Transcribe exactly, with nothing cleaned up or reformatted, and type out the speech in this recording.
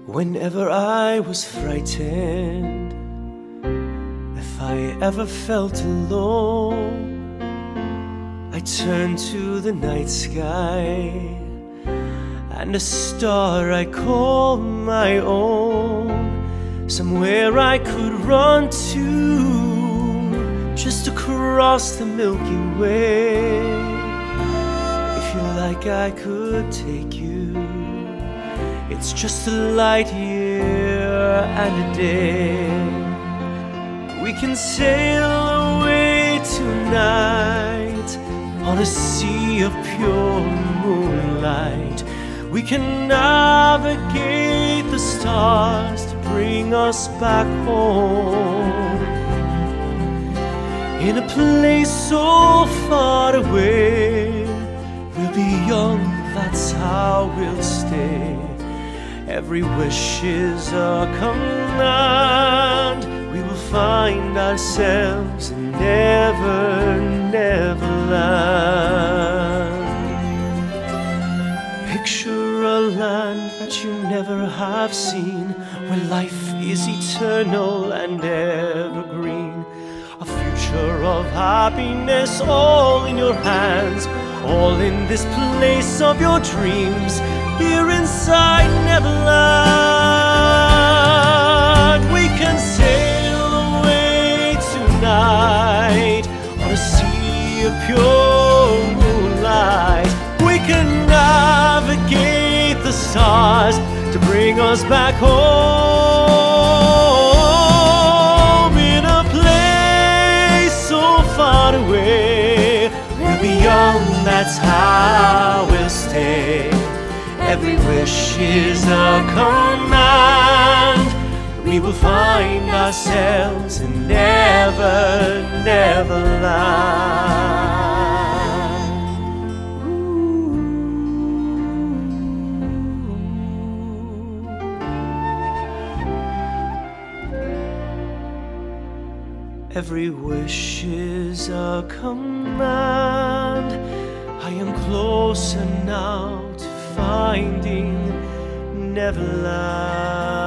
Whenever I was frightened, if I ever felt alone, I turned to the night sky and a star I call my own, somewhere I could run to, just across the Milky Way. If you like, I could take you. It's just a light year and a day. We can sail away tonight on a sea of pure moonlight. We can navigate the stars to bring us back home, in a place so far away. We'll be young, that's how we'll stay. Every wish is a command. We will find ourselves in Never, Never Land. Picture a land that you never have seen, where life is eternal and evergreen. A future of happiness, all in your hands, all in this place of your dreams. Here inside Neverland, we can sail away tonight on a sea of pure moonlight. We can navigate the stars to bring us back home, in a place so far away. We'll be young, that's how we'll stay. Every wish is a command. We will find ourselves in Never, Never Land. Every wish is a command. I am closer now to finding Neverland.